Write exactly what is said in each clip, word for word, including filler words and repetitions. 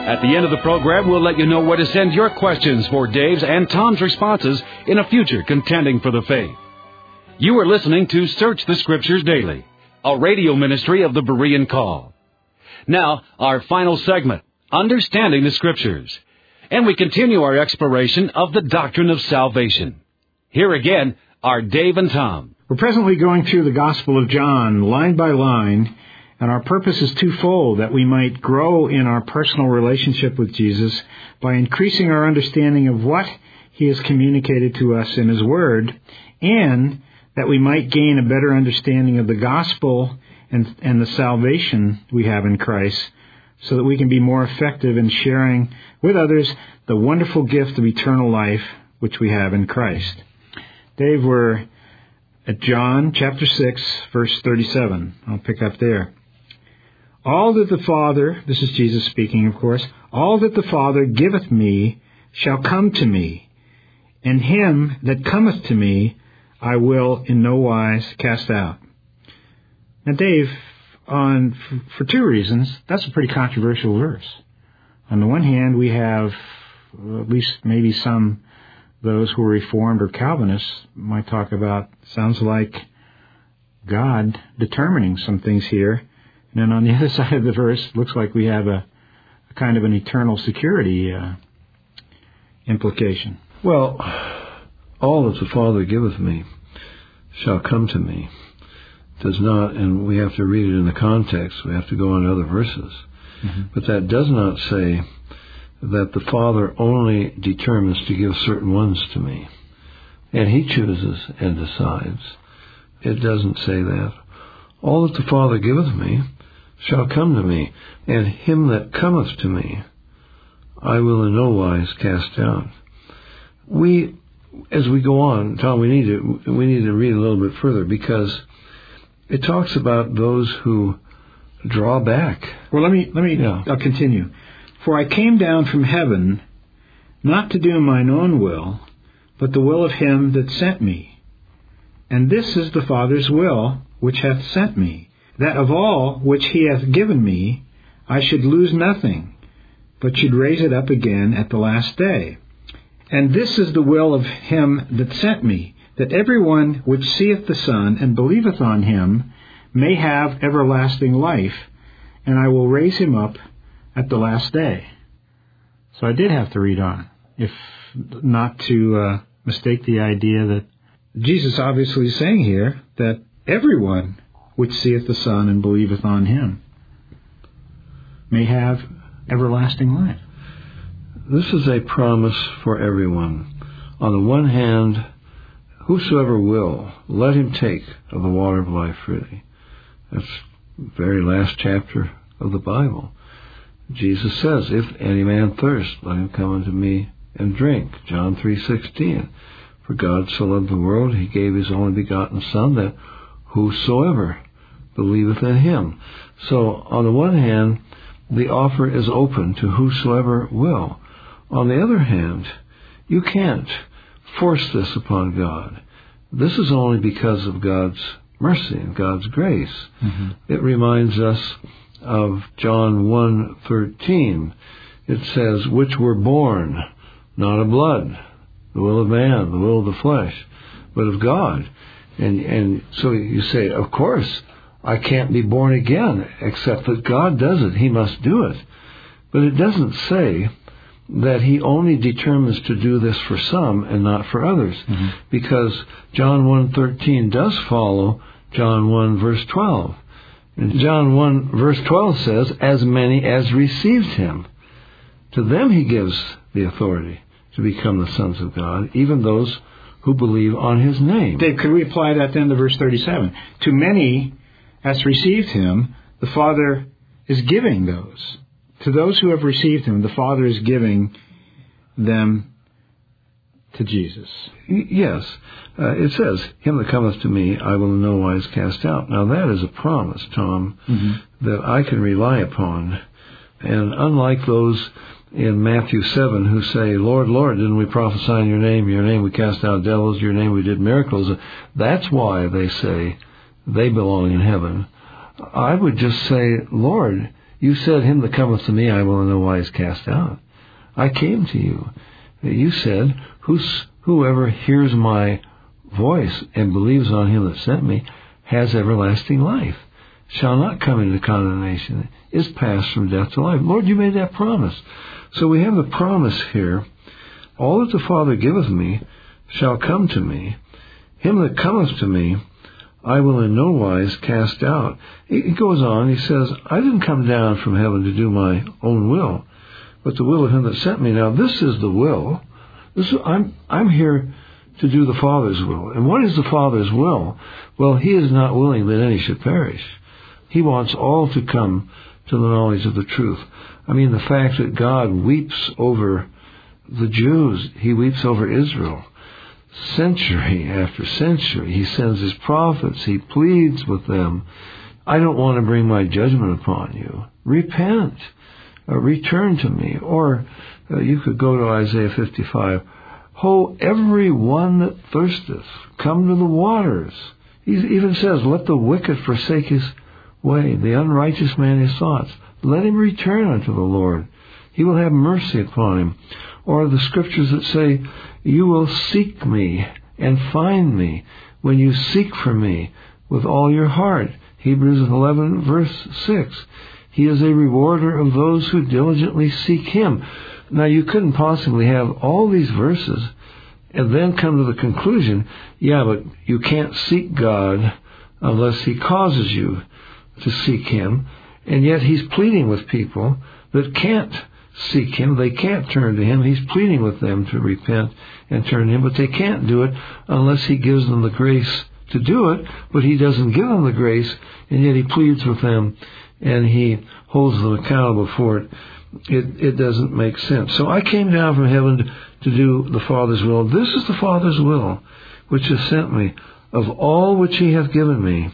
At the end of the program, we'll let you know where to send your questions for Dave's and Tom's responses in a future Contending for the Faith. You are listening to Search the Scriptures Daily, a radio ministry of the Berean Call. Now, our final segment, Understanding the Scriptures. And we continue our exploration of the doctrine of salvation. Here again are Dave and Tom. We're presently going through the Gospel of John, line by line, and our purpose is twofold, that we might grow in our personal relationship with Jesus by increasing our understanding of what He has communicated to us in His Word, and that we might gain a better understanding of the Gospel and, and the salvation we have in Christ, so that we can be more effective in sharing with others the wonderful gift of eternal life which we have in Christ. Dave, we're at John chapter six, verse thirty-seven. I'll pick up there. All that the Father, this is Jesus speaking, of course, all that the Father giveth me shall come to me, and him that cometh to me I will in no wise cast out. Now, Dave, on for two reasons, that's a pretty controversial verse. On the one hand, we have, at least maybe some, those who are Reformed or Calvinists might talk about, sounds like God determining some things here. And then on the other side of the verse, looks like we have a, a kind of an eternal security uh, implication. Well, all that the Father giveth me shall come to me. Does not, and we have to read it in the context. We have to go on to other verses. Mm-hmm. But that does not say that the Father only determines to give certain ones to me, and He chooses and decides. It doesn't say that. All that the Father giveth me shall come to me, and him that cometh to me I will in no wise cast out. We, as we go on, Tom, we need to we need to read a little bit further, because it talks about those who draw back. Well, let me let me yeah. I'll continue. For I came down from heaven, not to do mine own will, but the will of him that sent me. And this is the Father's will which hath sent me, that of all which he hath given me I should lose nothing, but should raise it up again at the last day. And this is the will of him that sent me, that every one which seeth the Son and believeth on him may have everlasting life, and I will raise him up at the last day. So I did have to read on, if not to uh, mistake the idea that Jesus obviously is saying here that everyone which seeth the Son and believeth on him may have everlasting life. This is a promise for everyone. On the one hand, whosoever will, let him take of the water of life freely. That's the very last chapter of the Bible. Jesus says, if any man thirst, let him come unto me and drink. John three sixteen. For God so loved the world, he gave his only begotten Son, that whosoever believeth in him. So, on the one hand, the offer is open to whosoever will. On the other hand, you can't force this upon God. This is only because of God's mercy and God's grace. Mm-hmm. It reminds us of John one thirteen. It says, which were born, not of blood, the will of man, the will of the flesh, but of God. And and so you say, of course, I can't be born again, except that God does it. He must do it. But it doesn't say that he only determines to do this for some and not for others. Mm-hmm. Because John one thirteen does follow John one verse twelve. And John one verse twelve says, as many as received him, to them he gives the authority to become the sons of God, even those who believe on his name. Dave, could we apply that then to verse thirty-seven? To many as received him, the Father is giving those. To those who have received him, the Father is giving them to Jesus. Yes. Uh, it says, him that cometh to me, I will in no wise cast out. Now that is a promise, Tom, mm-hmm. that I can rely upon. And unlike those in Matthew seven who say, Lord, Lord, didn't we prophesy in your name? Your name we cast out devils. Your name we did miracles. That's why they say they belong in heaven. I would just say, Lord, You said, him that cometh to me I will in no wise cast out. I came to you. You said, Whos, whoever hears my voice and believes on him that sent me has everlasting life, shall not come into condemnation, is passed from death to life. Lord, you made that promise. So we have the promise here. All that the Father giveth me shall come to me. Him that cometh to me I will in no wise cast out. He goes on, he says, I didn't come down from heaven to do my own will, but the will of him that sent me. Now this is the will. This is, I'm, I'm here to do the Father's will. And what is the Father's will? Well, he is not willing that any should perish. He wants all to come to the knowledge of the truth. I mean, the fact that God weeps over the Jews, he weeps over Israel. Century after century, he sends his prophets, he pleads with them. I don't want to bring my judgment upon you. Repent. Uh, return to me. Or uh, you could go to Isaiah fifty-five. Ho, every one that thirsteth, come to the waters. He even says, let the wicked forsake his way, the unrighteous man his thoughts. Let him return unto the Lord. He will have mercy upon him. Or the scriptures that say, you will seek me and find me when you seek for me with all your heart. Hebrews eleven, verse six. He is a rewarder of those who diligently seek him. Now, you couldn't possibly have all these verses and then come to the conclusion, yeah, but you can't seek God unless he causes you to seek him. And yet he's pleading with people that can't seek him. They can't turn to him. He's pleading with them to repent and turn to him, but they can't do it unless he gives them the grace to do it. But he doesn't give them the grace, and yet he pleads with them, and he holds them accountable for it. It, it doesn't make sense. So I came down from heaven to, to do the Father's will. This is the Father's will, which has sent me. Of all which he hath given me,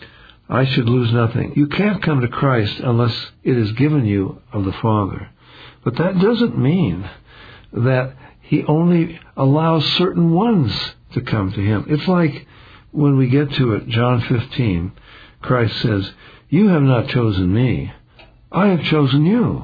I should lose nothing. You can't come to Christ unless it is given you of the Father. But that doesn't mean that he only allows certain ones to come to him. It's like when we get to it, John fifteen, Christ says, you have not chosen me. I have chosen you.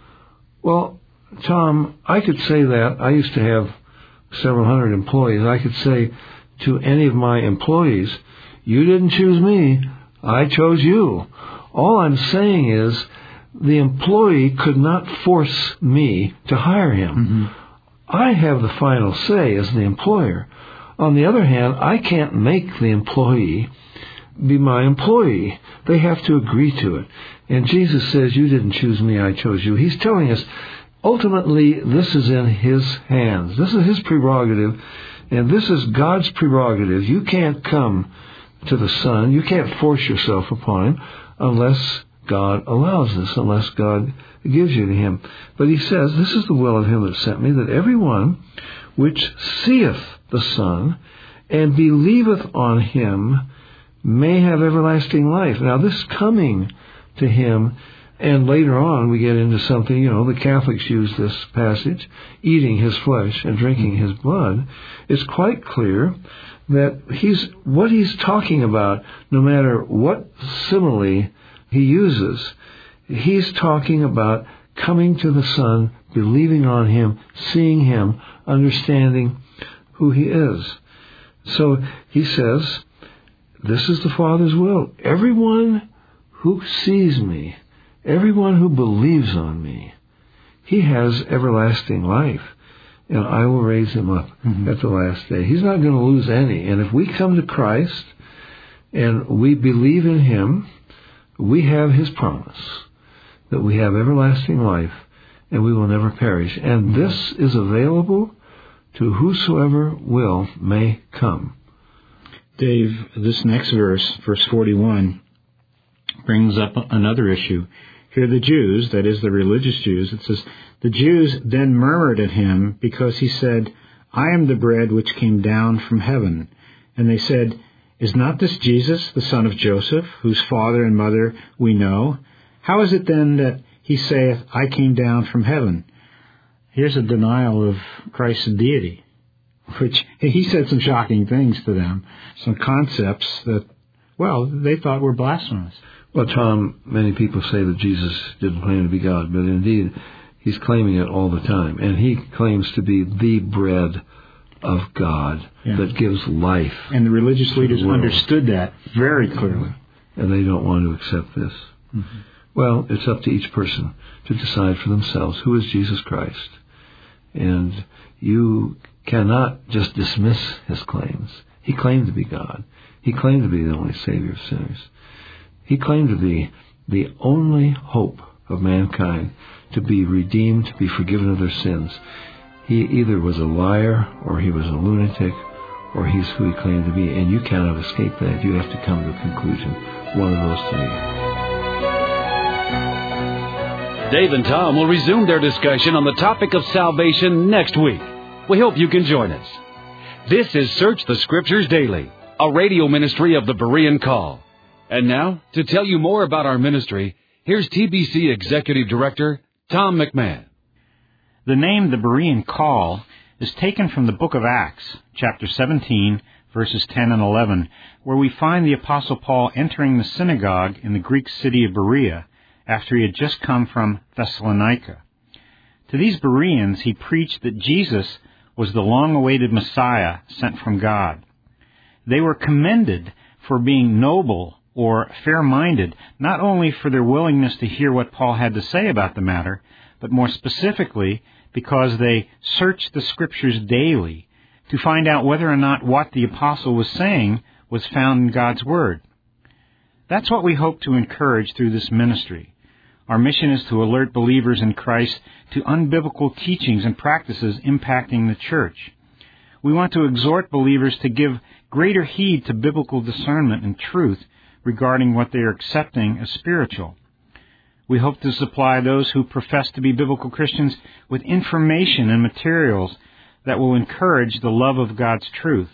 Well, Tom, I could say that. I used to have several hundred employees. I could say to any of my employees, you didn't choose me. I chose you. All I'm saying is, the employee could not force me to hire him. Mm-hmm. I have the final say as the employer. On the other hand, I can't make the employee be my employee. They have to agree to it. And Jesus says, you didn't choose me, I chose you. He's telling us, ultimately, this is in his hands. This is his prerogative, and this is God's prerogative. You can't come to the Son. You can't force yourself upon him unless God allows this, unless God gives you to him. But he says, this is the will of him that sent me, that every one which seeth the Son and believeth on him may have everlasting life. Now, this coming to him, and later on we get into something, you know, the Catholics use this passage, eating his flesh and drinking his blood. It's quite clear that he's what he's talking about, no matter what simile he uses, he's talking about coming to the Son, believing on him, seeing him, understanding who he is. So he says, this is the Father's will. Everyone who sees me, everyone who believes on me, he has everlasting life, and I will raise him up mm-hmm. at the last day. He's not going to lose any. And if we come to Christ and we believe in him, we have his promise that we have everlasting life and we will never perish. And this is available to whosoever will may come. Dave, this next verse, verse forty-one, brings up another issue. Here the Jews, that is the religious Jews, it says, the Jews then murmured at him because he said, I am the bread which came down from heaven. And they said, is not this Jesus, the son of Joseph, whose father and mother we know? How is it then that he saith, I came down from heaven? Here's a denial of Christ's deity, which he said some shocking things to them, some concepts that, well, they thought were blasphemous. Well, Tom, many people say that Jesus didn't claim to be God, but indeed, he's claiming it all the time. And he claims to be the bread of God yeah. that gives life. And the religious leaders understood that very clearly. And they don't want to accept this. Mm-hmm. Well, it's up to each person to decide for themselves who is Jesus Christ. And you cannot just dismiss his claims. He claimed to be God. He claimed to be the only Savior of sinners. He claimed to be the only hope of mankind to be redeemed, to be forgiven of their sins. He either was a liar, or he was a lunatic, or he's who he claimed to be, and you cannot escape that. You have to come to a conclusion, one of those three. Dave and Tom will resume their discussion on the topic of salvation next week. We hope you can join us. This is Search the Scriptures Daily, a radio ministry of the Berean Call. And now, to tell you more about our ministry, here's T B C Executive Director Tom McMahon. The name the Berean Call is taken from the book of Acts, chapter seventeen, verses ten and eleven, where we find the Apostle Paul entering the synagogue in the Greek city of Berea after he had just come from Thessalonica. To these Bereans he preached that Jesus was the long-awaited Messiah sent from God. They were commended for being noble or fair-minded, not only for their willingness to hear what Paul had to say about the matter, but more specifically because they searched the Scriptures daily to find out whether or not what the apostle was saying was found in God's Word. That's what we hope to encourage through this ministry. Our mission is to alert believers in Christ to unbiblical teachings and practices impacting the church. We want to exhort believers to give greater heed to biblical discernment and truth regarding what they are accepting as spiritual. We hope to supply those who profess to be biblical Christians with information and materials that will encourage the love of God's truth.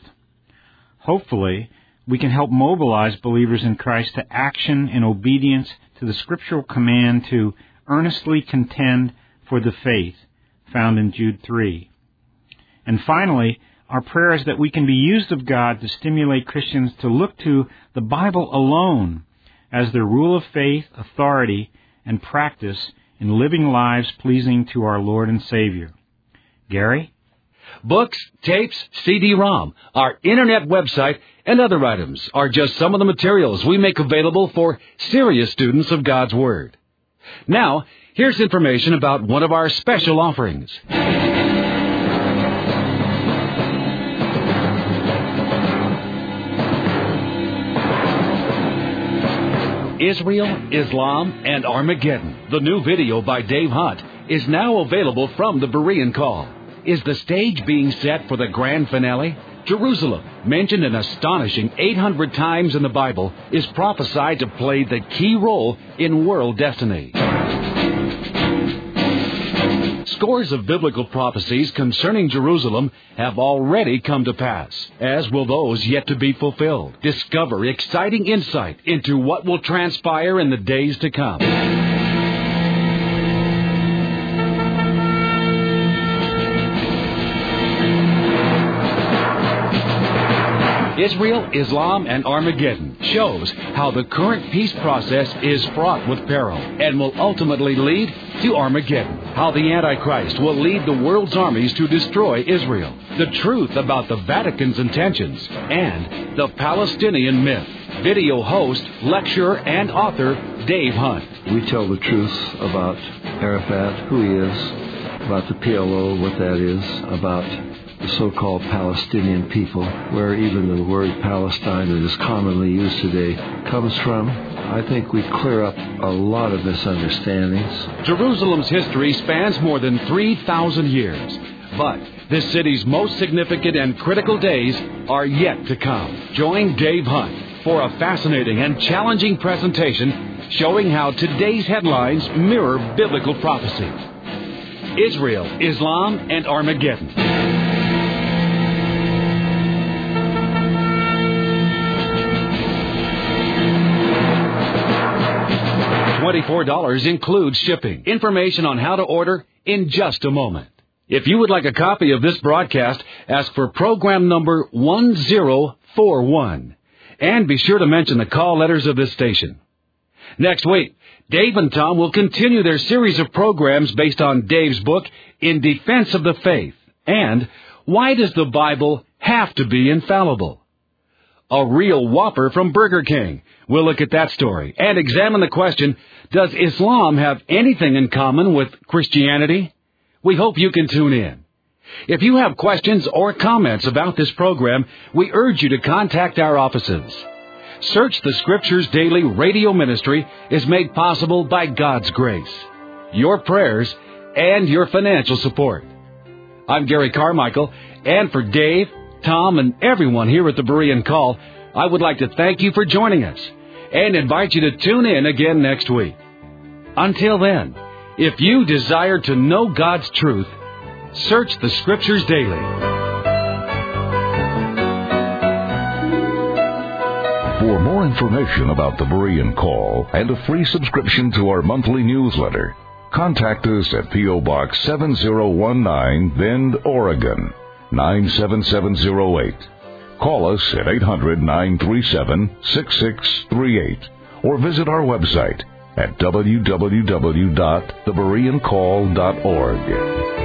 Hopefully, we can help mobilize believers in Christ to action in obedience to the scriptural command to earnestly contend for the faith found in Jude three. And finally, our prayer is that we can be used of God to stimulate Christians to look to the Bible alone as their rule of faith, authority, and practice in living lives pleasing to our Lord and Savior. Gary? Books, tapes, C D ROM, our internet website, and other items are just some of the materials we make available for serious students of God's Word. Now, here's information about one of our special offerings. Israel, Islam, and Armageddon, the new video by Dave Hunt, is now available from the Berean Call. Is the stage being set for the grand finale? Jerusalem, mentioned an astonishing eight hundred times in the Bible, is prophesied to play the key role in world destiny. Scores of biblical prophecies concerning Jerusalem have already come to pass, as will those yet to be fulfilled. Discover exciting insight into what will transpire in the days to come. Israel, Islam, and Armageddon shows how the current peace process is fraught with peril and will ultimately lead to Armageddon. How the Antichrist will lead the world's armies to destroy Israel. The truth about the Vatican's intentions and the Palestinian myth. Video host, lecturer, and author Dave Hunt. We tell the truth about Arafat, who he is, about the P L O, what that is, about the so-called Palestinian people, where even the word Palestine that is commonly used today comes from. I think we clear up a lot of misunderstandings. Jerusalem's history spans more than three thousand years, but this city's most significant and critical days are yet to come. Join Dave Hunt for a fascinating and challenging presentation showing how today's headlines mirror biblical prophecy. Israel, Islam, and Armageddon. twenty-four dollars includes shipping. Information on how to order in just a moment. If you would like a copy of this broadcast, ask for program number one zero four one. And be sure to mention the call letters of this station. Next week, Dave and Tom will continue their series of programs based on Dave's book, In Defense of the Faith, and Why Does the Bible Have to Be Infallible? A real whopper from Burger King. We'll look at that story and examine the question, does Islam have anything in common with Christianity? We hope you can tune in. If you have questions or comments about this program, we urge you to contact our offices. Search the Scriptures Daily radio ministry is made possible by God's grace, your prayers, and your financial support. I'm Gary Carmichael, and for Dave, Tom, and everyone here at the Berean Call, I would like to thank you for joining us and invite you to tune in again next week. Until then, if you desire to know God's truth, search the Scriptures daily. For more information about the Berean Call and a free subscription to our monthly newsletter, contact us at P O. Box seven zero one nine, Bend, Oregon, nine seven seven zero eight. Call us at eight hundred, nine three seven, six six three eight or visit our website at w w w dot the berean call dot org.